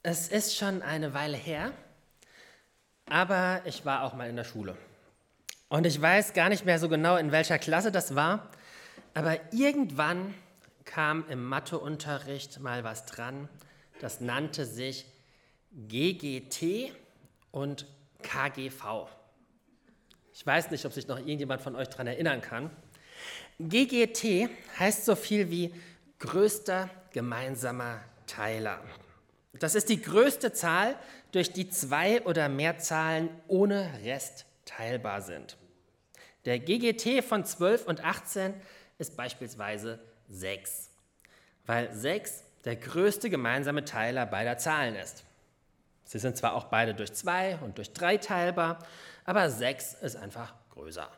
Es ist schon eine Weile her, aber ich war auch mal in der Schule. Und ich weiß gar nicht mehr so genau, in welcher Klasse das war, aber irgendwann kam im Matheunterricht mal was dran, das nannte sich GGT und KGV. Ich weiß nicht, ob sich noch irgendjemand von euch daran erinnern kann. GGT heißt so viel wie größter gemeinsamer Teiler. Das ist die größte Zahl, durch die zwei oder mehr Zahlen ohne Rest teilbar sind. Der GGT von 12 und 18 ist beispielsweise 6, weil 6 der größte gemeinsame Teiler beider Zahlen ist. Sie sind zwar auch beide durch 2 und durch 3 teilbar, aber 6 ist einfach größer.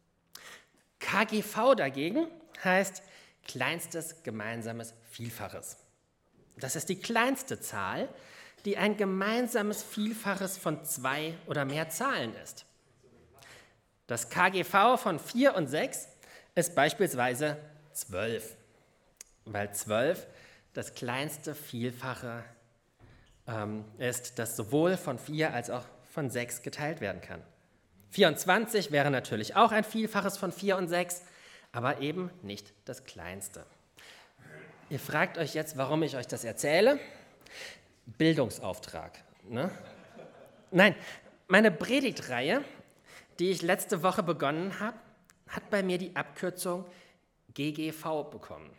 KGV dagegen heißt kleinstes gemeinsames Vielfaches. Das ist die kleinste Zahl, die ein gemeinsames Vielfaches von 2 oder mehr Zahlen ist. Das KGV von 4 und 6 ist beispielsweise 12, weil 12 das kleinste Vielfache ist, das sowohl von 4 als auch von 6 geteilt werden kann. 24 wäre natürlich auch ein Vielfaches von 4 und 6, aber eben nicht das kleinste. Ihr fragt euch jetzt, warum ich euch das erzähle. Bildungsauftrag, ne? Nein, meine Predigtreihe, die ich letzte Woche begonnen habe, hat bei mir die Abkürzung GGV bekommen.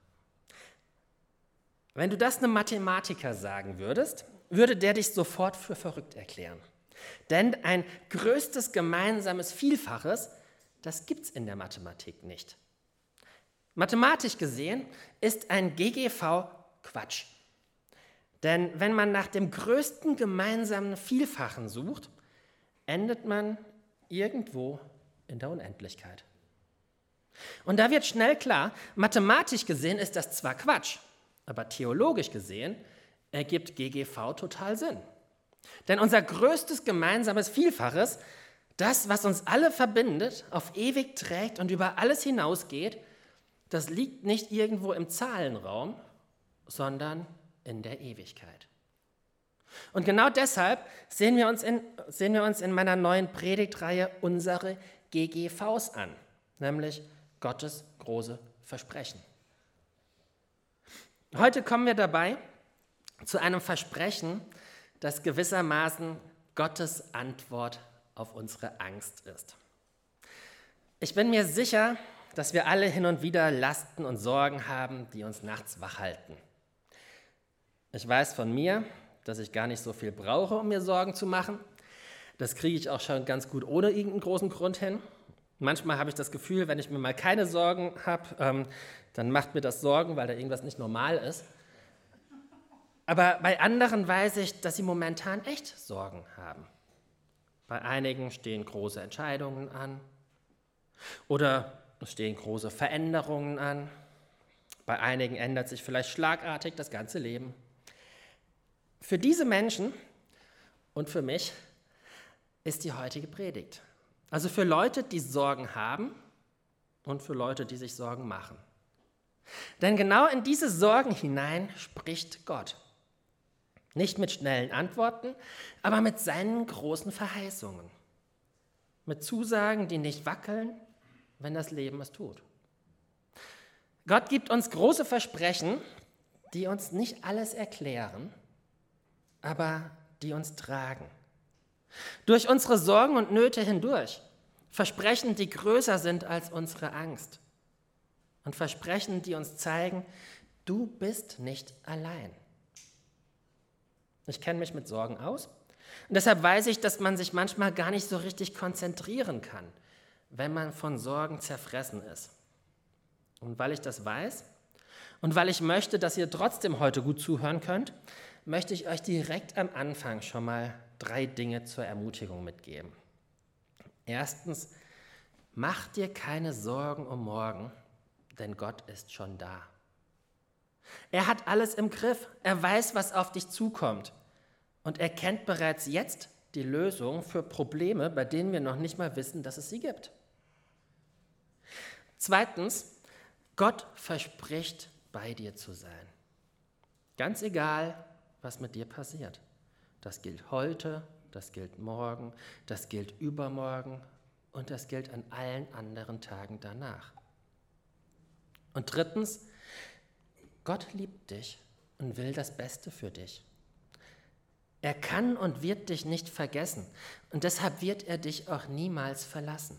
Wenn du das einem Mathematiker sagen würdest, würde der dich sofort für verrückt erklären. Denn ein größtes gemeinsames Vielfaches, das gibt es in der Mathematik nicht. Mathematisch gesehen ist ein GGV Quatsch. Denn wenn man nach dem größten gemeinsamen Vielfachen sucht, endet man irgendwo in der Unendlichkeit. Und da wird schnell klar, mathematisch gesehen ist das zwar Quatsch, aber theologisch gesehen ergibt GGV total Sinn. Denn unser größtes gemeinsames Vielfaches, das, was uns alle verbindet, auf ewig trägt und über alles hinausgeht, das liegt nicht irgendwo im Zahlenraum, sondern in der Ewigkeit. Und genau deshalb sehen wir uns in meiner neuen Predigtreihe unsere GGVs an, nämlich Gottes große Versprechen. Heute kommen wir dabei zu einem Versprechen, das gewissermaßen Gottes Antwort auf unsere Angst ist. Ich bin mir sicher, dass wir alle hin und wieder Lasten und Sorgen haben, die uns nachts wach halten. Ich weiß von mir, dass ich gar nicht so viel brauche, um mir Sorgen zu machen. Das kriege ich auch schon ganz gut ohne irgendeinen großen Grund hin. Manchmal habe ich das Gefühl, wenn ich mir mal keine Sorgen habe, dann macht mir das Sorgen, weil da irgendwas nicht normal ist. Aber bei anderen weiß ich, dass sie momentan echt Sorgen haben. Bei einigen stehen große Entscheidungen an oder es stehen große Veränderungen an. Bei einigen ändert sich vielleicht schlagartig das ganze Leben. Für diese Menschen und für mich ist die heutige Predigt. Also für Leute, die Sorgen haben und für Leute, die sich Sorgen machen. Denn genau in diese Sorgen hinein spricht Gott. Nicht mit schnellen Antworten, aber mit seinen großen Verheißungen. Mit Zusagen, die nicht wackeln, wenn das Leben es tut. Gott gibt uns große Versprechen, die uns nicht alles erklären, aber die uns tragen. Durch unsere Sorgen und Nöte hindurch. Versprechen, die größer sind als unsere Angst. Und Versprechen, die uns zeigen, du bist nicht allein. Ich kenne mich mit Sorgen aus und deshalb weiß ich, dass man sich manchmal gar nicht so richtig konzentrieren kann, wenn man von Sorgen zerfressen ist. Und weil ich das weiß und weil ich möchte, dass ihr trotzdem heute gut zuhören könnt, möchte ich euch direkt am Anfang schon mal 3 Dinge zur Ermutigung mitgeben. Erstens, mach dir keine Sorgen um morgen, denn Gott ist schon da. Er hat alles im Griff, er weiß, was auf dich zukommt und er kennt bereits jetzt die Lösung für Probleme, bei denen wir noch nicht mal wissen, dass es sie gibt. Zweitens, Gott verspricht, bei dir zu sein. Ganz egal, was mit dir passiert. Das gilt heute, das gilt morgen, das gilt übermorgen und das gilt an allen anderen Tagen danach. Und drittens, Gott liebt dich und will das Beste für dich. Er kann und wird dich nicht vergessen und deshalb wird er dich auch niemals verlassen.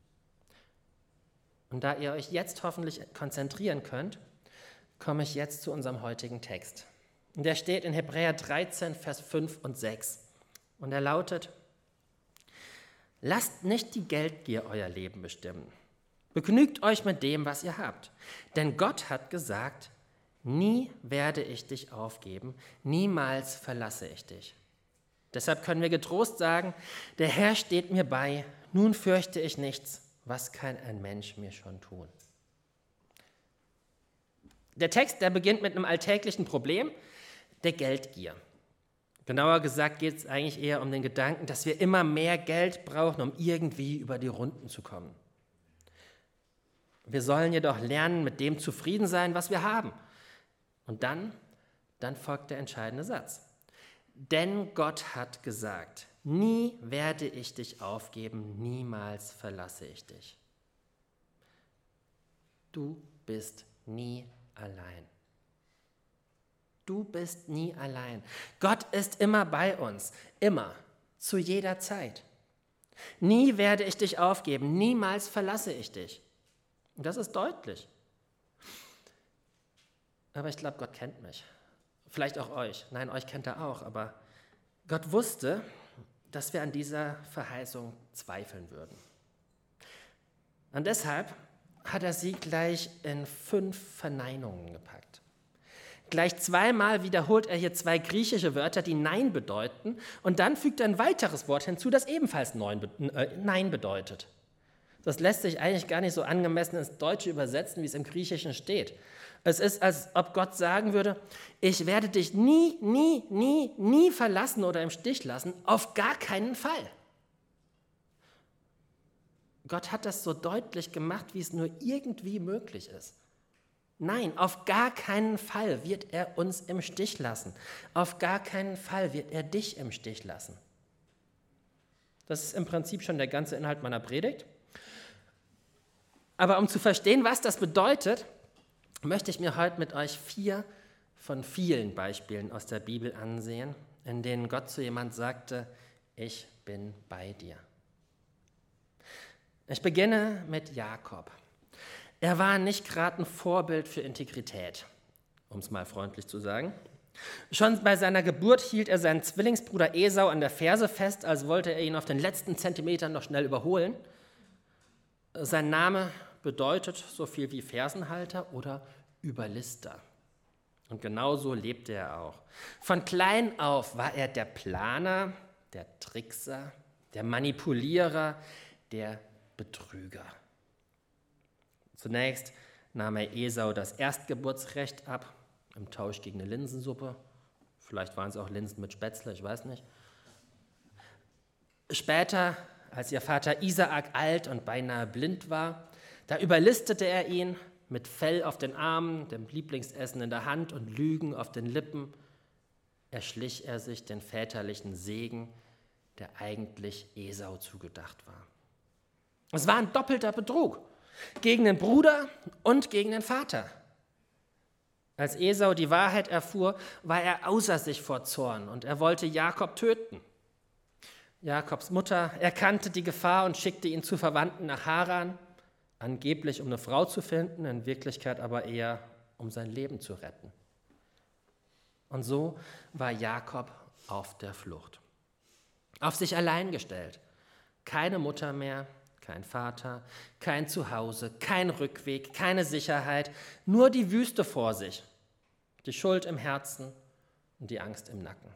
Und da ihr euch jetzt hoffentlich konzentrieren könnt, komme ich jetzt zu unserem heutigen Text. Und der steht in Hebräer 13, Vers 5 und 6. Und er lautet: Lasst nicht die Geldgier euer Leben bestimmen. Begnügt euch mit dem, was ihr habt. Denn Gott hat gesagt: Nie werde ich dich aufgeben, niemals verlasse ich dich. Deshalb können wir getrost sagen: Der Herr steht mir bei, nun fürchte ich nichts. Was kann ein Mensch mir schon tun? Der Text, der beginnt mit einem alltäglichen Problem, der Geldgier. Genauer gesagt geht es eigentlich eher um den Gedanken, dass wir immer mehr Geld brauchen, um irgendwie über die Runden zu kommen. Wir sollen jedoch lernen, mit dem zufrieden sein, was wir haben. Und dann folgt der entscheidende Satz. Denn Gott hat gesagt: Nie werde ich dich aufgeben, niemals verlasse ich dich. Du bist nie allein. Du bist nie allein. Gott ist immer bei uns, immer, zu jeder Zeit. Nie werde ich dich aufgeben, niemals verlasse ich dich. Und das ist deutlich. Aber ich glaube, Gott kennt mich. Vielleicht auch euch. Nein, euch kennt er auch, aber Gott wusste, dass wir an dieser Verheißung zweifeln würden. Und deshalb hat er sie gleich in 5 Verneinungen gepackt. Gleich zweimal wiederholt er hier 2 griechische Wörter, die Nein bedeuten, und dann fügt er ein weiteres Wort hinzu, das ebenfalls Nein bedeutet. Das lässt sich eigentlich gar nicht so angemessen ins Deutsche übersetzen, wie es im Griechischen steht. Es ist, als ob Gott sagen würde: Ich werde dich nie, nie, nie, nie verlassen oder im Stich lassen, auf gar keinen Fall. Gott hat das so deutlich gemacht, wie es nur irgendwie möglich ist. Nein, auf gar keinen Fall wird er uns im Stich lassen. Auf gar keinen Fall wird er dich im Stich lassen. Das ist im Prinzip schon der ganze Inhalt meiner Predigt. Aber um zu verstehen, was das bedeutet, möchte ich mir heute mit euch 4 von vielen Beispielen aus der Bibel ansehen, in denen Gott zu jemand sagte: Ich bin bei dir. Ich beginne mit Jakob. Er war nicht gerade ein Vorbild für Integrität, um es mal freundlich zu sagen. Schon bei seiner Geburt hielt er seinen Zwillingsbruder Esau an der Ferse fest, als wollte er ihn auf den letzten Zentimetern noch schnell überholen. Sein Name bedeutet so viel wie Fersenhalter oder Überlister. Und genauso lebte er auch. Von klein auf war er der Planer, der Trickser, der Manipulierer, der Betrüger. Zunächst nahm er Esau das Erstgeburtsrecht ab, im Tausch gegen eine Linsensuppe. Vielleicht waren es auch Linsen mit Spätzle, ich weiß nicht. Später, als ihr Vater Isaak alt und beinahe blind war, da überlistete er ihn mit Fell auf den Armen, dem Lieblingsessen in der Hand und Lügen auf den Lippen. Erschlich er sich den väterlichen Segen, der eigentlich Esau zugedacht war. Es war ein doppelter Betrug, gegen den Bruder und gegen den Vater. Als Esau die Wahrheit erfuhr, war er außer sich vor Zorn und er wollte Jakob töten. Jakobs Mutter erkannte die Gefahr und schickte ihn zu Verwandten nach Haran, angeblich um eine Frau zu finden, in Wirklichkeit aber eher um sein Leben zu retten. Und so war Jakob auf der Flucht, auf sich allein gestellt. Keine Mutter mehr, kein Vater, kein Zuhause, kein Rückweg, keine Sicherheit, nur die Wüste vor sich, die Schuld im Herzen und die Angst im Nacken.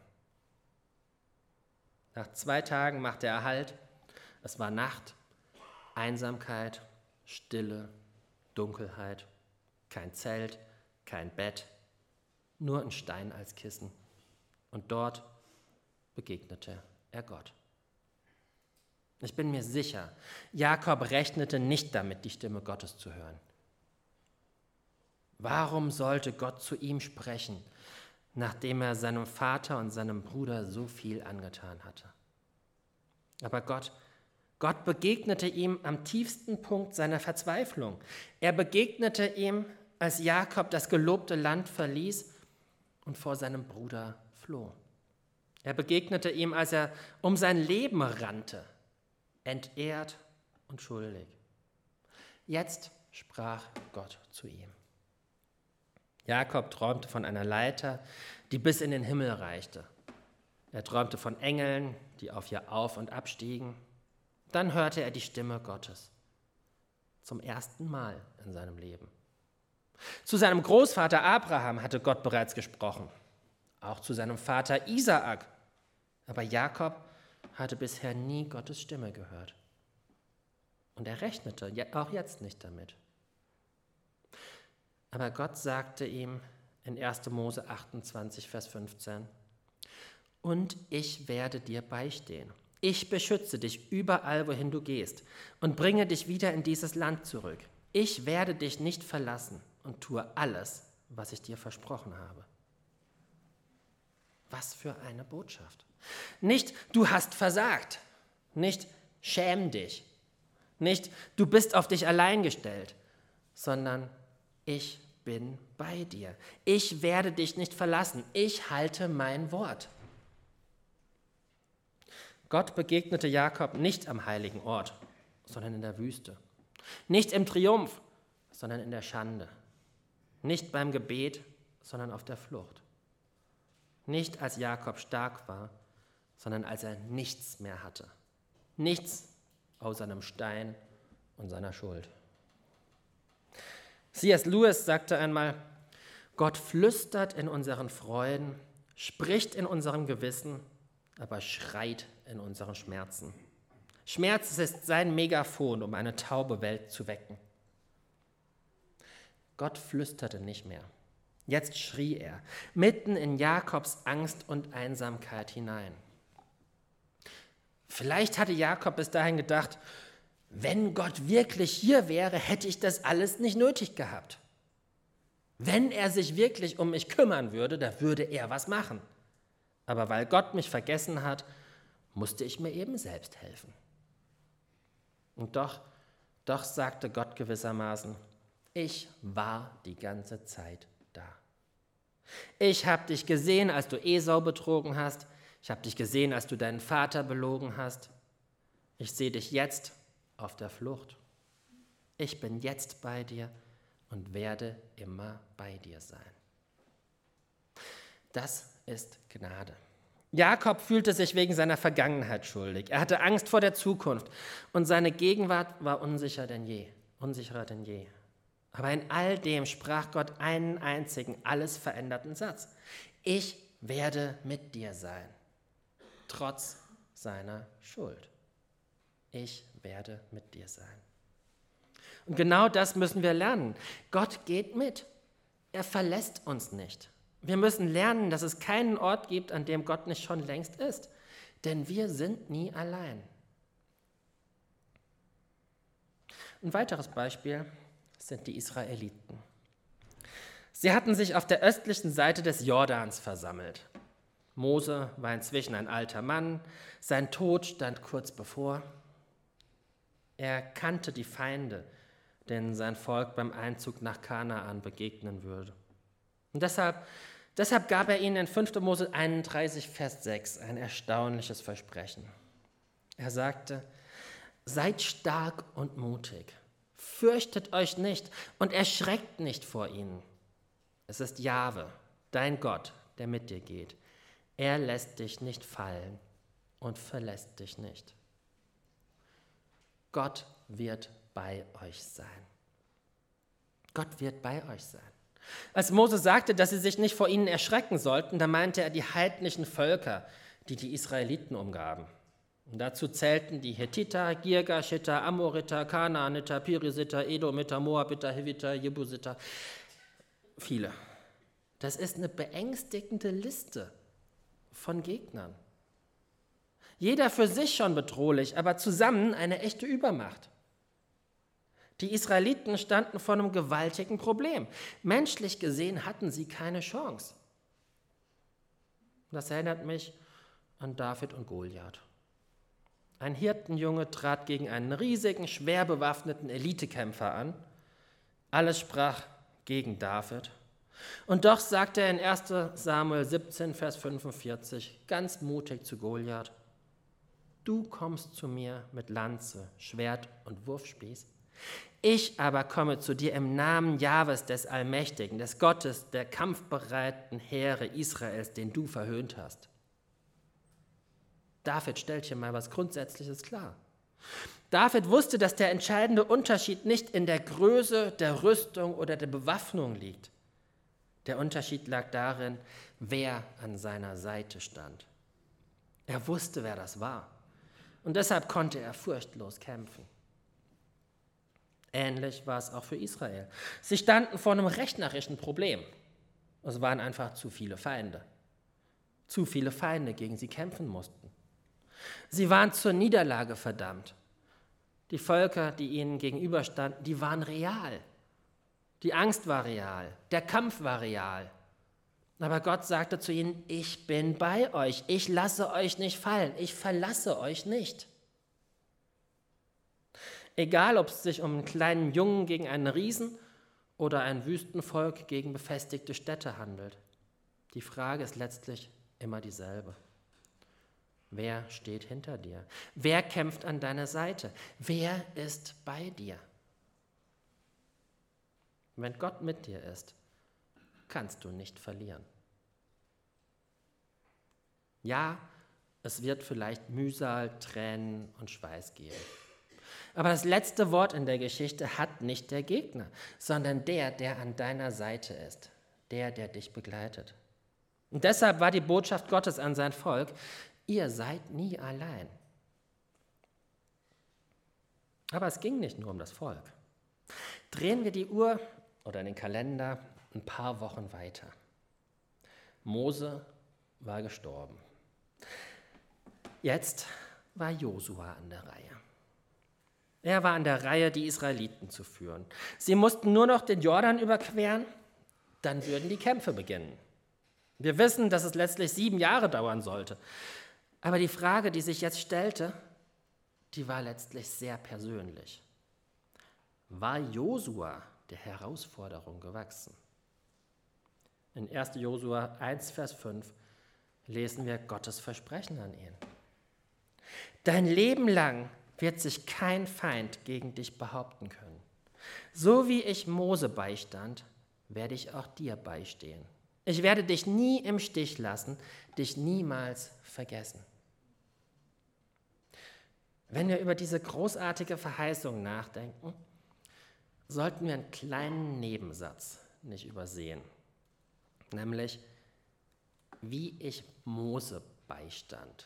Nach 2 Tagen machte er Halt. Es war Nacht, Einsamkeit, Stille, Dunkelheit, kein Zelt, kein Bett, nur ein Stein als Kissen. Und dort begegnete er Gott. Ich bin mir sicher, Jakob rechnete nicht damit, die Stimme Gottes zu hören. Warum sollte Gott zu ihm sprechen? nachdem er seinem Vater und seinem Bruder so viel angetan hatte. Aber Gott begegnete ihm am tiefsten Punkt seiner Verzweiflung. Er begegnete ihm, als Jakob das gelobte Land verließ und vor seinem Bruder floh. Er begegnete ihm, als er um sein Leben rannte, entehrt und schuldig. Jetzt sprach Gott zu ihm. Jakob träumte von einer Leiter, die bis in den Himmel reichte. Er träumte von Engeln, die auf ihr auf- und abstiegen. Dann hörte er die Stimme Gottes. Zum ersten Mal in seinem Leben. Zu seinem Großvater Abraham hatte Gott bereits gesprochen. Auch zu seinem Vater Isaak. Aber Jakob hatte bisher nie Gottes Stimme gehört. Und er rechnete auch jetzt nicht damit. Aber Gott sagte ihm in 1. Mose 28, Vers 15, und ich werde dir beistehen. Ich beschütze dich überall, wohin du gehst, und bringe dich wieder in dieses Land zurück. Ich werde dich nicht verlassen und tue alles, was ich dir versprochen habe. Was für eine Botschaft. Nicht, du hast versagt. Nicht, schäm dich. Nicht, du bist auf dich allein gestellt, sondern ich bin bei dir. Ich werde dich nicht verlassen. Ich halte mein Wort. Gott begegnete Jakob nicht am heiligen Ort, sondern in der Wüste. Nicht im Triumph, sondern in der Schande. Nicht beim Gebet, sondern auf der Flucht. Nicht als Jakob stark war, sondern als er nichts mehr hatte. Nichts außer einem Stein und seiner Schuld. C.S. Lewis sagte einmal, Gott flüstert in unseren Freuden, spricht in unserem Gewissen, aber schreit in unseren Schmerzen. Schmerz ist sein Megafon, um eine taube Welt zu wecken. Gott flüsterte nicht mehr. Jetzt schrie er, mitten in Jakobs Angst und Einsamkeit hinein. Vielleicht hatte Jakob bis dahin gedacht, wenn Gott wirklich hier wäre, hätte ich das alles nicht nötig gehabt. Wenn er sich wirklich um mich kümmern würde, da würde er was machen. Aber weil Gott mich vergessen hat, musste ich mir eben selbst helfen. Und doch sagte Gott gewissermaßen, ich war die ganze Zeit da. Ich habe dich gesehen, als du Esau betrogen hast. Ich habe dich gesehen, als du deinen Vater belogen hast. Ich sehe dich jetzt auf der Flucht. Ich bin jetzt bei dir und werde immer bei dir sein. Das ist Gnade. Jakob fühlte sich wegen seiner Vergangenheit schuldig. Er hatte Angst vor der Zukunft und seine Gegenwart war unsicherer denn je. Aber in all dem sprach Gott einen einzigen, alles veränderten Satz. Ich werde mit dir sein, trotz seiner Schuld. Ich werde mit dir sein. Und genau das müssen wir lernen. Gott geht mit. Er verlässt uns nicht. Wir müssen lernen, dass es keinen Ort gibt, an dem Gott nicht schon längst ist. Denn wir sind nie allein. Ein weiteres Beispiel sind die Israeliten. Sie hatten sich auf der östlichen Seite des Jordans versammelt. Mose war inzwischen ein alter Mann. Sein Tod stand kurz bevor. Er kannte die Feinde, denen sein Volk beim Einzug nach Kanaan begegnen würde. Und deshalb gab er ihnen in 5. Mose 31, Vers 6 ein erstaunliches Versprechen. Er sagte, seid stark und mutig, fürchtet euch nicht und erschreckt nicht vor ihnen. Es ist Jahwe, dein Gott, der mit dir geht. Er lässt dich nicht fallen und verlässt dich nicht. Gott wird bei euch sein. Gott wird bei euch sein. Als Mose sagte, dass sie sich nicht vor ihnen erschrecken sollten, da meinte er die heidnischen Völker, die die Israeliten umgaben. Und dazu zählten die Hethiter, Girgashiter, Amoriter, Kanaaniter, Pirisiter, Edomiter, Moabiter, Hiviter, Jebusiter. Viele. Das ist eine beängstigende Liste von Gegnern. Jeder für sich schon bedrohlich, aber zusammen eine echte Übermacht. Die Israeliten standen vor einem gewaltigen Problem. Menschlich gesehen hatten sie keine Chance. Das erinnert mich an David und Goliath. Ein Hirtenjunge trat gegen einen riesigen, schwer bewaffneten Elitekämpfer an. Alles sprach gegen David. Und doch sagte er in 1. Samuel 17, Vers 45 ganz mutig zu Goliath: Du kommst zu mir mit Lanze, Schwert und Wurfspieß. Ich aber komme zu dir im Namen Jahwes des Allmächtigen, des Gottes der kampfbereiten Heere Israels, den du verhöhnt hast. David stellt hier mal was Grundsätzliches klar. David wusste, dass der entscheidende Unterschied nicht in der Größe, der Rüstung oder der Bewaffnung liegt. Der Unterschied lag darin, wer an seiner Seite stand. Er wusste, wer das war. Und deshalb konnte er furchtlos kämpfen. Ähnlich war es auch für Israel. Sie standen vor einem rechnerischen Problem. Es waren einfach zu viele Feinde. Zu viele Feinde, gegen sie kämpfen mussten. Sie waren zur Niederlage verdammt. Die Völker, die ihnen gegenüberstanden, die waren real. Die Angst war real, der Kampf war real. Aber Gott sagte zu ihnen: Ich bin bei euch, ich lasse euch nicht fallen, ich verlasse euch nicht. Egal, ob es sich um einen kleinen Jungen gegen einen Riesen oder ein Wüstenvolk gegen befestigte Städte handelt. Die Frage ist letztlich immer dieselbe. Wer steht hinter dir? Wer kämpft an deiner Seite? Wer ist bei dir? Wenn Gott mit dir ist, kannst du nicht verlieren. Ja, es wird vielleicht Mühsal, Tränen und Schweiß geben. Aber das letzte Wort in der Geschichte hat nicht der Gegner, sondern der an deiner Seite ist, der dich begleitet. Und deshalb war die Botschaft Gottes an sein Volk: Ihr seid nie allein. Aber es ging nicht nur um das Volk. Drehen wir die Uhr oder den Kalender ein paar Wochen weiter. Mose war gestorben. Jetzt war Josua an der Reihe. Er war an der Reihe, die Israeliten zu führen. Sie mussten nur noch den Jordan überqueren, dann würden die Kämpfe beginnen. Wir wissen, dass es letztlich 7 Jahre dauern sollte. Aber die Frage, die sich jetzt stellte, die war letztlich sehr persönlich. War Josua der Herausforderung gewachsen? In 1. Josua 1, Vers 5 lesen wir Gottes Versprechen an ihn. Dein Leben lang wird sich kein Feind gegen dich behaupten können. So wie ich Mose beistand, werde ich auch dir beistehen. Ich werde dich nie im Stich lassen, dich niemals vergessen. Wenn wir über diese großartige Verheißung nachdenken, sollten wir einen kleinen Nebensatz nicht übersehen, nämlich wie ich Mose beistand.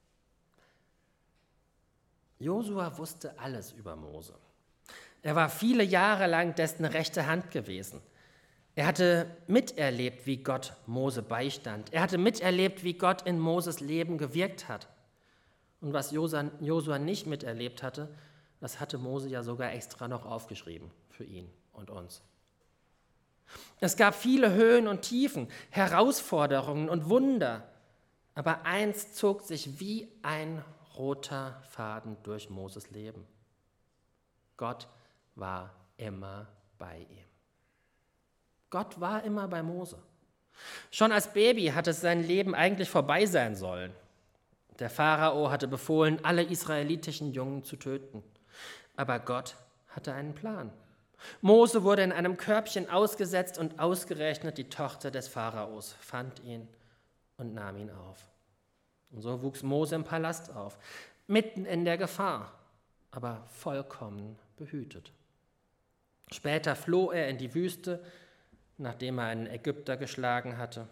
Josua wusste alles über Mose. Er war viele Jahre lang dessen rechte Hand gewesen. Er hatte miterlebt, wie Gott Mose beistand. Er hatte miterlebt, wie Gott in Moses Leben gewirkt hat. Und was Josua nicht miterlebt hatte, das hatte Mose ja sogar extra noch aufgeschrieben für ihn und uns. Es gab viele Höhen und Tiefen, Herausforderungen und Wunder. Aber eins zog sich wie ein roter Faden durch Moses Leben. Gott war immer bei ihm. Gott war immer bei Mose. Schon als Baby hatte sein Leben eigentlich vorbei sein sollen. Der Pharao hatte befohlen, alle israelitischen Jungen zu töten. Aber Gott hatte einen Plan. Mose wurde in einem Körbchen ausgesetzt und ausgerechnet die Tochter des Pharaos fand ihn und nahm ihn auf. Und so wuchs Mose im Palast auf, mitten in der Gefahr, aber vollkommen behütet. Später floh er in die Wüste, nachdem er einen Ägypter erschlagen hatte.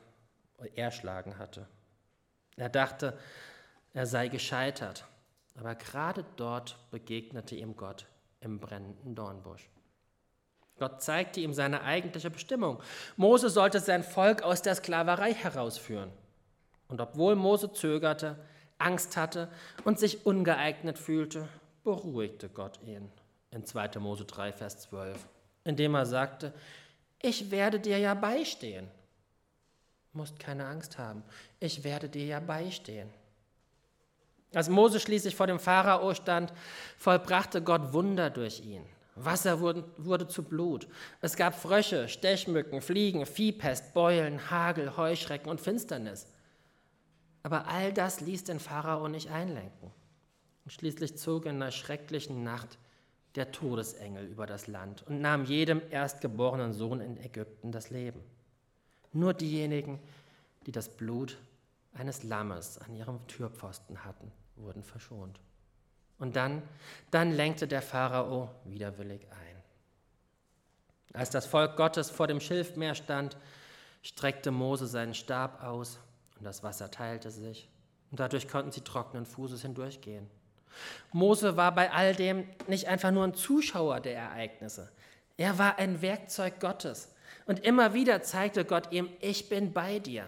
Er dachte, er sei gescheitert, aber gerade dort begegnete ihm Gott im brennenden Dornbusch. Gott zeigte ihm seine eigentliche Bestimmung. Mose sollte sein Volk aus der Sklaverei herausführen. Und obwohl Mose zögerte, Angst hatte und sich ungeeignet fühlte, beruhigte Gott ihn in 2. Mose 3, Vers 12, indem er sagte: Ich werde dir ja beistehen. musst keine Angst haben, ich werde dir ja beistehen. Als Mose schließlich vor dem Pharao stand, vollbrachte Gott Wunder durch ihn. Wasser wurde zu Blut. Es gab Frösche, Stechmücken, Fliegen, Viehpest, Beulen, Hagel, Heuschrecken und Finsternis. Aber all das ließ den Pharao nicht einlenken. Und schließlich zog in einer schrecklichen Nacht der Todesengel über das Land und nahm jedem erstgeborenen Sohn in Ägypten das Leben. Nur diejenigen, die das Blut eines Lammes an ihrem Türpfosten hatten, wurden verschont. Und dann lenkte der Pharao widerwillig ein. Als das Volk Gottes vor dem Schilfmeer stand, streckte Mose seinen Stab aus und das Wasser teilte sich. Und dadurch konnten sie trockenen Fußes hindurchgehen. Mose war bei all dem nicht einfach nur ein Zuschauer der Ereignisse. Er war ein Werkzeug Gottes. Und immer wieder zeigte Gott ihm, ich bin bei dir.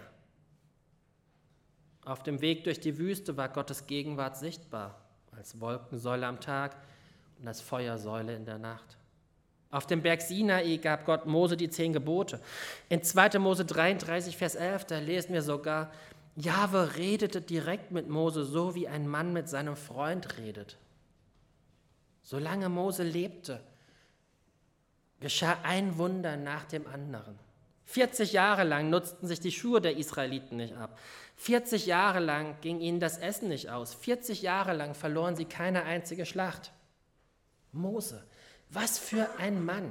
Auf dem Weg durch die Wüste war Gottes Gegenwart sichtbar, als Wolkensäule am Tag und als Feuersäule in der Nacht. Auf dem Berg Sinai gab Gott Mose die 10 Gebote. In 2. Mose 33, Vers 11, da lesen wir sogar, Jahwe redete direkt mit Mose, so wie ein Mann mit seinem Freund redet. Solange Mose lebte, geschah ein Wunder nach dem anderen. 40 Jahre lang nutzten sich die Schuhe der Israeliten nicht ab. 40 Jahre lang ging ihnen das Essen nicht aus. 40 Jahre lang verloren sie keine einzige Schlacht. Mose, was für ein Mann!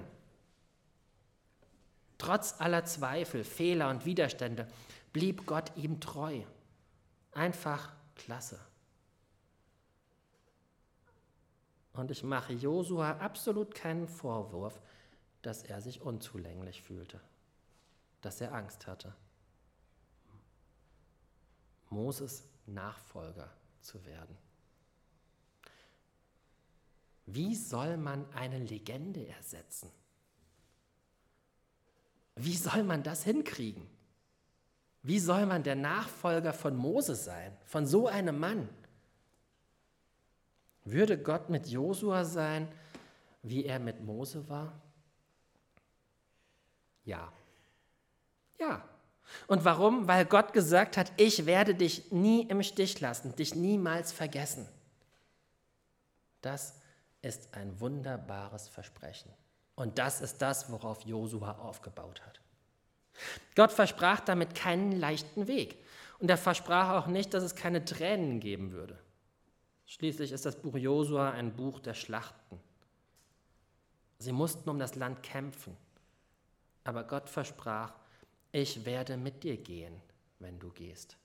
Trotz aller Zweifel, Fehler und Widerstände blieb Gott ihm treu. Einfach klasse. Und ich mache Josua absolut keinen Vorwurf, dass er sich unzulänglich fühlte, dass er Angst hatte, Moses Nachfolger zu werden. Wie soll man eine Legende ersetzen? Wie soll man das hinkriegen? Wie soll man der Nachfolger von Moses sein, von so einem Mann? Würde Gott mit Josua sein, wie er mit Mose war? Ja. Ja. Und warum? Weil Gott gesagt hat, ich werde dich nie im Stich lassen, dich niemals vergessen. Das ist ein wunderbares Versprechen. Und das ist das, worauf Josua aufgebaut hat. Gott versprach damit keinen leichten Weg. Und er versprach auch nicht, dass es keine Tränen geben würde. Schließlich ist das Buch Josua ein Buch der Schlachten. Sie mussten um das Land kämpfen. Aber Gott versprach, ich werde mit dir gehen, wenn du gehst.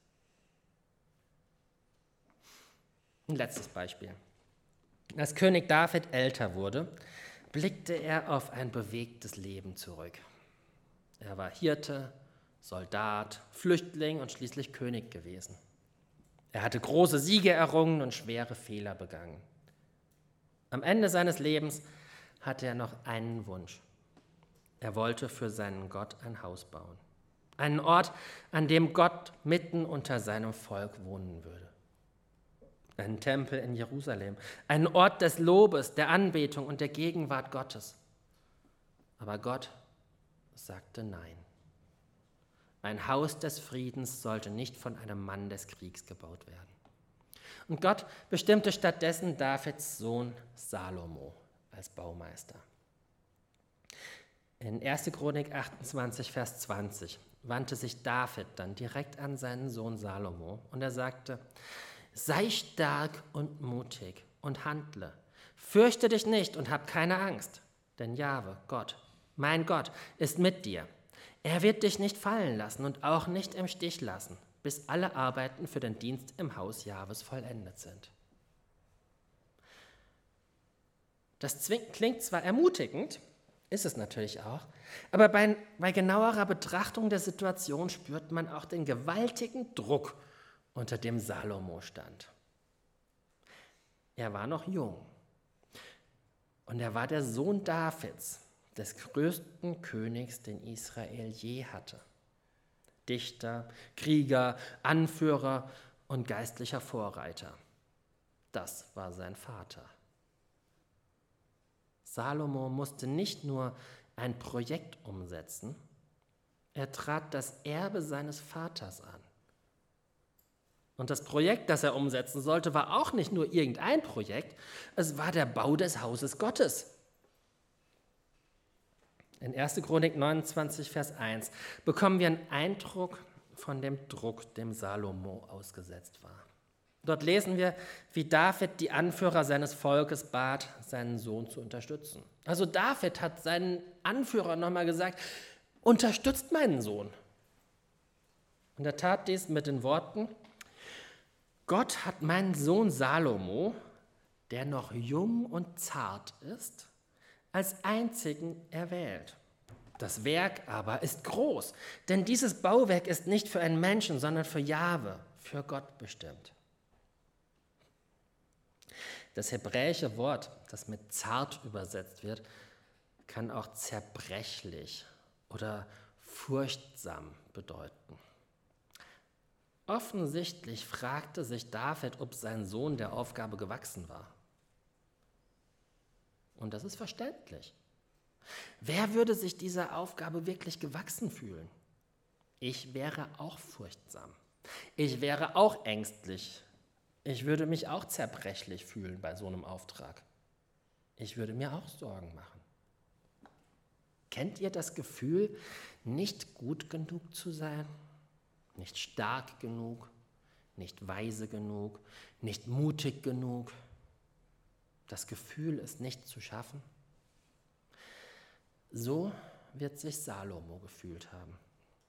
Ein letztes Beispiel. Als König David älter wurde, blickte er auf ein bewegtes Leben zurück. Er war Hirte, Soldat, Flüchtling und schließlich König gewesen. Er hatte große Siege errungen und schwere Fehler begangen. Am Ende seines Lebens hatte er noch einen Wunsch. Er wollte für seinen Gott ein Haus bauen. Einen Ort, an dem Gott mitten unter seinem Volk wohnen würde. Einen Tempel in Jerusalem. Einen Ort des Lobes, der Anbetung und der Gegenwart Gottes. Aber Gott sagte nein. Ein Haus des Friedens sollte nicht von einem Mann des Kriegs gebaut werden. Und Gott bestimmte stattdessen Davids Sohn Salomo als Baumeister. In 1. Chronik 28, Vers 20 wandte sich David dann direkt an seinen Sohn Salomo und er sagte, sei stark und mutig und handle. Fürchte dich nicht und hab keine Angst, denn Jahwe, Gott, mein Gott, ist mit dir. Er wird dich nicht fallen lassen und auch nicht im Stich lassen, bis alle Arbeiten für den Dienst im Haus Jahwes vollendet sind. Das klingt zwar ermutigend, ist es natürlich auch, aber bei genauerer Betrachtung der Situation spürt man auch den gewaltigen Druck, unter dem Salomo stand. Er war noch jung und er war der Sohn Davids, des größten Königs, den Israel je hatte. Dichter, Krieger, Anführer und geistlicher Vorreiter. Das war sein Vater. Salomo musste nicht nur ein Projekt umsetzen, Er trat das Erbe seines Vaters an. Und das Projekt, das er umsetzen sollte, war auch nicht nur irgendein Projekt, es war der Bau des Hauses Gottes. In 1. Chronik 29, Vers 1 bekommen wir einen Eindruck von dem Druck, dem Salomo ausgesetzt war. Dort lesen wir, wie David die Anführer seines Volkes bat, seinen Sohn zu unterstützen. Also David hat seinen Anführer nochmal gesagt, unterstützt meinen Sohn. Und er tat dies mit den Worten, Gott hat meinen Sohn Salomo, der noch jung und zart ist, als einzigen erwählt. Das Werk aber ist groß, denn dieses Bauwerk ist nicht für einen Menschen, sondern für Jahwe, für Gott bestimmt. Das hebräische Wort, das mit zart übersetzt wird, kann auch zerbrechlich oder furchtsam bedeuten. Offensichtlich fragte sich David, ob sein Sohn der Aufgabe gewachsen war. Und das ist verständlich. Wer würde sich dieser Aufgabe wirklich gewachsen fühlen? Ich wäre auch furchtsam. Ich wäre auch ängstlich. Ich würde mich auch zerbrechlich fühlen bei so einem Auftrag. Ich würde mir auch Sorgen machen. Kennt ihr das Gefühl, nicht gut genug zu sein? Nicht stark genug, nicht weise genug, nicht mutig genug? Das Gefühl, es nicht zu schaffen? So wird sich Salomo gefühlt haben.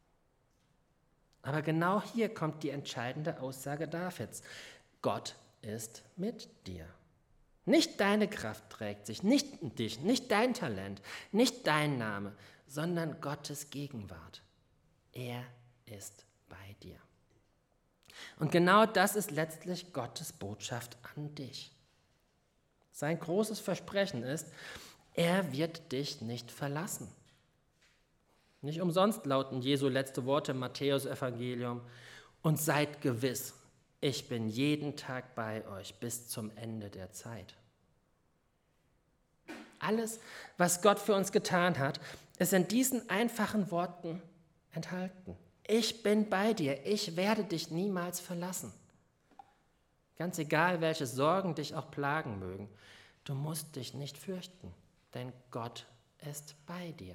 Aber genau hier kommt die entscheidende Aussage Davids. Gott ist mit dir. Nicht deine Kraft trägt sich, nicht dich, nicht dein Talent, nicht dein Name, sondern Gottes Gegenwart. Er ist bei dir. Und genau das ist letztlich Gottes Botschaft an dich. Sein großes Versprechen ist, er wird dich nicht verlassen. Nicht umsonst lauten Jesu letzte Worte im Matthäus-Evangelium: Und seid gewiss, ich bin jeden Tag bei euch bis zum Ende der Zeit. Alles, was Gott für uns getan hat, ist in diesen einfachen Worten enthalten. Ich bin bei dir, ich werde dich niemals verlassen. Ganz egal, welche Sorgen dich auch plagen mögen, du musst dich nicht fürchten, denn Gott ist bei dir.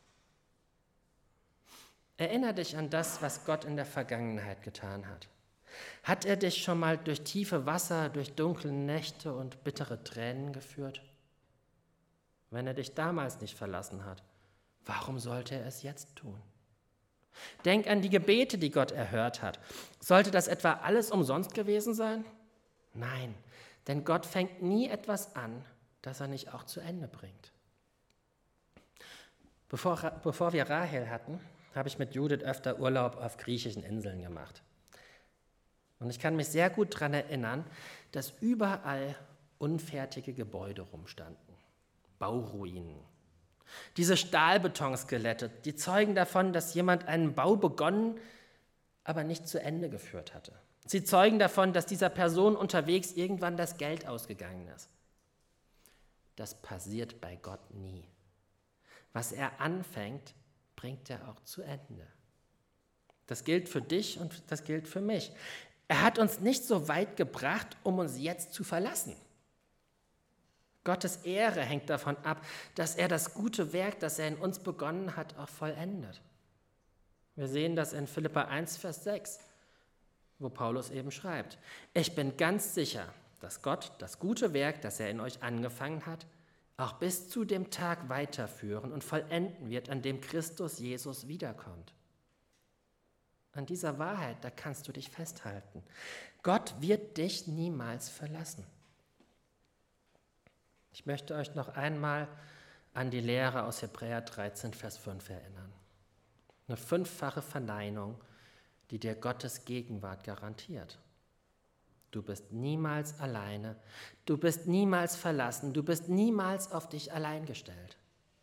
Erinnere dich an das, was Gott in der Vergangenheit getan hat. Hat er dich schon mal durch tiefe Wasser, durch dunkle Nächte und bittere Tränen geführt? Wenn er dich damals nicht verlassen hat, warum sollte er es jetzt tun? Denk an die Gebete, die Gott erhört hat. Sollte das etwa alles umsonst gewesen sein? Nein, denn Gott fängt nie etwas an, das er nicht auch zu Ende bringt. Bevor wir Rahel hatten, habe ich mit Judith öfter Urlaub auf griechischen Inseln gemacht. Und ich kann mich sehr gut daran erinnern, dass überall unfertige Gebäude rumstanden, Bauruinen. Diese Stahlbetonskelette, die zeugen davon, dass jemand einen Bau begonnen, aber nicht zu Ende geführt hatte. Sie zeugen davon, dass dieser Person unterwegs irgendwann das Geld ausgegangen ist. Das passiert bei Gott nie. Was er anfängt, bringt er auch zu Ende. Das gilt für dich und das gilt für mich. Er hat uns nicht so weit gebracht, um uns jetzt zu verlassen. Gottes Ehre hängt davon ab, dass er das gute Werk, das er in uns begonnen hat, auch vollendet. Wir sehen das in Philipper 1, Vers 6, wo Paulus eben schreibt: Ich bin ganz sicher, dass Gott das gute Werk, das er in euch angefangen hat, auch bis zu dem Tag weiterführen und vollenden wird, an dem Christus Jesus wiederkommt. An dieser Wahrheit, da kannst du dich festhalten. Gott wird dich niemals verlassen. Ich möchte euch noch einmal an die Lehre aus Hebräer 13, Vers 5 erinnern. Eine 5-fache Verneinung, die dir Gottes Gegenwart garantiert. Du bist niemals alleine, du bist niemals verlassen, du bist niemals auf dich allein gestellt.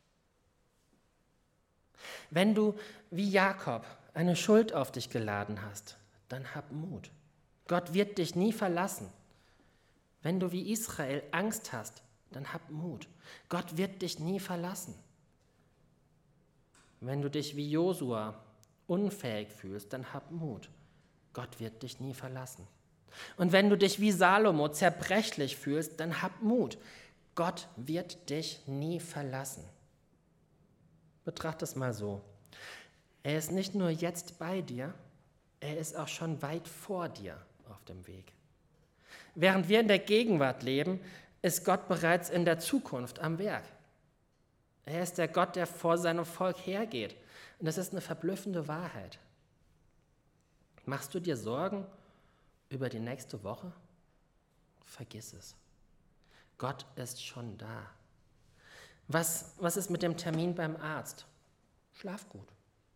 Wenn du wie Jakob eine Schuld auf dich geladen hast, dann hab Mut. Gott wird dich nie verlassen. Wenn du wie Israel Angst hast, dann hab Mut. Gott wird dich nie verlassen. Wenn du dich wie Josua unfähig fühlst, dann hab Mut. Gott wird dich nie verlassen. Und wenn du dich wie Salomo zerbrechlich fühlst, dann hab Mut. Gott wird dich nie verlassen. Betrachte es mal so. Er ist nicht nur jetzt bei dir, er ist auch schon weit vor dir auf dem Weg. Während wir in der Gegenwart leben, ist Gott bereits in der Zukunft am Werk. Er ist der Gott, der vor seinem Volk hergeht. Und das ist eine verblüffende Wahrheit. Machst du dir Sorgen über die nächste Woche? Vergiss es. Gott ist schon da. Was ist mit dem Termin beim Arzt? Schlaf gut.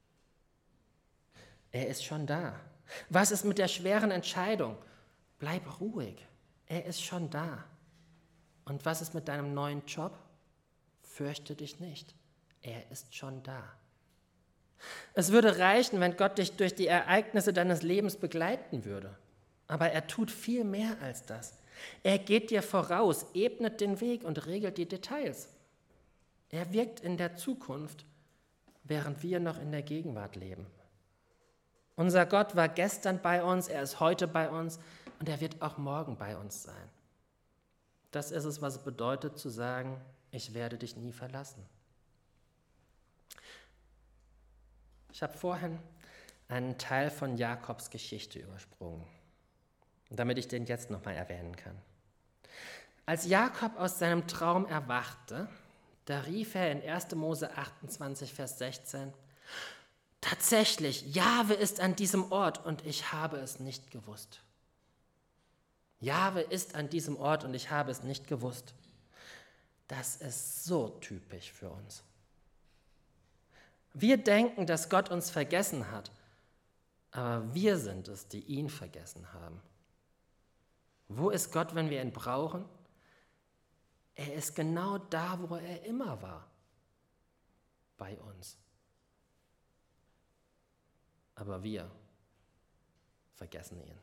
Er ist schon da. Was ist mit der schweren Entscheidung? Bleib ruhig. Er ist schon da. Und was ist mit deinem neuen Job? Fürchte dich nicht. Er ist schon da. Es würde reichen, wenn Gott dich durch die Ereignisse deines Lebens begleiten würde. Aber er tut viel mehr als das. Er geht dir voraus, ebnet den Weg und regelt die Details. Er wirkt in der Zukunft, während wir noch in der Gegenwart leben. Unser Gott war gestern bei uns, er ist heute bei uns und er wird auch morgen bei uns sein. Das ist es, was es bedeutet zu sagen, ich werde dich nie verlassen. Ich habe vorhin einen Teil von Jakobs Geschichte übersprungen, damit ich den jetzt nochmal erwähnen kann. Als Jakob aus seinem Traum erwachte, da rief er in 1. Mose 28, Vers 16, tatsächlich, Jahwe ist an diesem Ort und ich habe es nicht gewusst. Jahwe ist an diesem Ort und ich habe es nicht gewusst. Das ist so typisch für uns. Wir denken, dass Gott uns vergessen hat, aber wir sind es, die ihn vergessen haben. Wo ist Gott, wenn wir ihn brauchen? Er ist genau da, wo er immer war, bei uns. Aber wir vergessen ihn.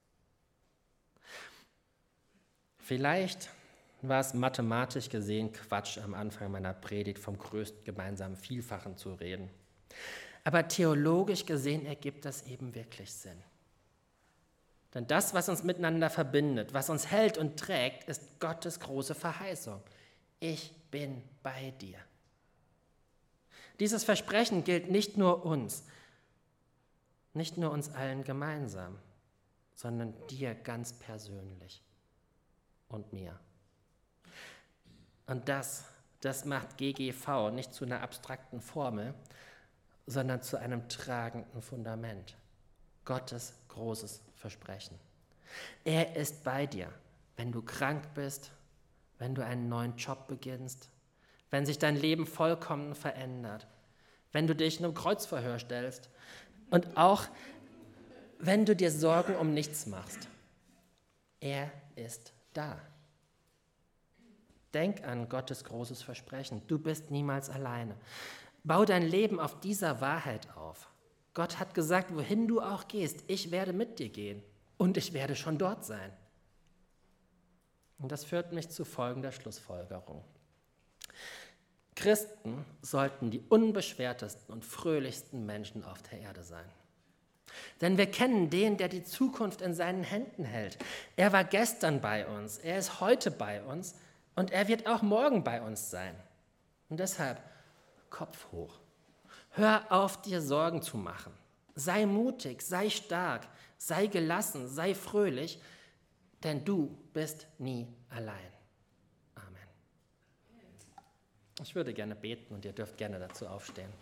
Vielleicht war es mathematisch gesehen Quatsch, am Anfang meiner Predigt vom größten gemeinsamen Vielfachen zu reden. Aber theologisch gesehen ergibt das eben wirklich Sinn. Denn das, was uns miteinander verbindet, was uns hält und trägt, ist Gottes große Verheißung. Ich bin bei dir. Dieses Versprechen gilt nicht nur uns allen gemeinsam, sondern dir ganz persönlich und mir. Und das macht GGV nicht zu einer abstrakten Formel, sondern zu einem tragenden Fundament. Gottes großes Versprechen. Er ist bei dir, wenn du krank bist, wenn du einen neuen Job beginnst, wenn sich dein Leben vollkommen verändert, wenn du dich einem Kreuzverhör stellst und auch wenn du dir Sorgen um nichts machst. Er ist da. Denk an Gottes großes Versprechen. Du bist niemals alleine. Bau dein Leben auf dieser Wahrheit auf. Gott hat gesagt, wohin du auch gehst, ich werde mit dir gehen und ich werde schon dort sein. Und das führt mich zu folgender Schlussfolgerung. Christen sollten die unbeschwertesten und fröhlichsten Menschen auf der Erde sein. Denn wir kennen den, der die Zukunft in seinen Händen hält. Er war gestern bei uns, er ist heute bei uns und er wird auch morgen bei uns sein. Und deshalb Kopf hoch. Hör auf, dir Sorgen zu machen. Sei mutig, sei stark, sei gelassen, sei fröhlich, denn du bist nie allein. Amen. Ich würde gerne beten und ihr dürft gerne dazu aufstehen.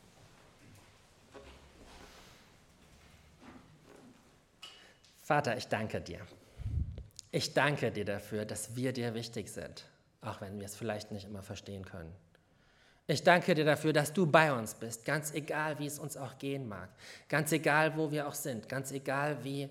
Vater, ich danke dir. Ich danke dir dafür, dass wir dir wichtig sind, auch wenn wir es vielleicht nicht immer verstehen können. Ich danke dir dafür, dass du bei uns bist, ganz egal, wie es uns auch gehen mag, ganz egal, wo wir auch sind, ganz egal, wie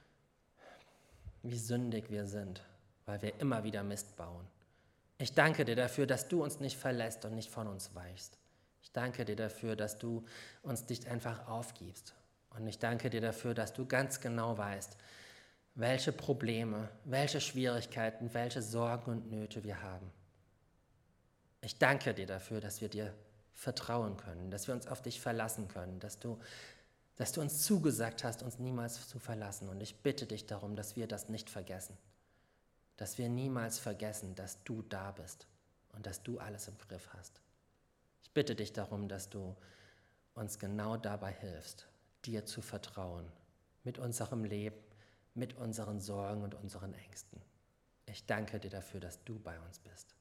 sündig wir sind, weil wir immer wieder Mist bauen. Ich danke dir dafür, dass du uns nicht verlässt und nicht von uns weichst. Ich danke dir dafür, dass du uns nicht einfach aufgibst. Und ich danke dir dafür, dass du ganz genau weißt, welche Probleme, welche Schwierigkeiten, welche Sorgen und Nöte wir haben. Ich danke dir dafür, dass wir dir vertrauen können, dass wir uns auf dich verlassen können, dass du dass du uns zugesagt hast, uns niemals zu verlassen. Und ich bitte dich darum, dass wir das nicht vergessen, dass wir niemals vergessen, dass du da bist und dass du alles im Griff hast. Ich bitte dich darum, dass du uns genau dabei hilfst, dir zu vertrauen, mit unserem Leben, mit unseren Sorgen und unseren Ängsten. Ich danke dir dafür, dass du bei uns bist.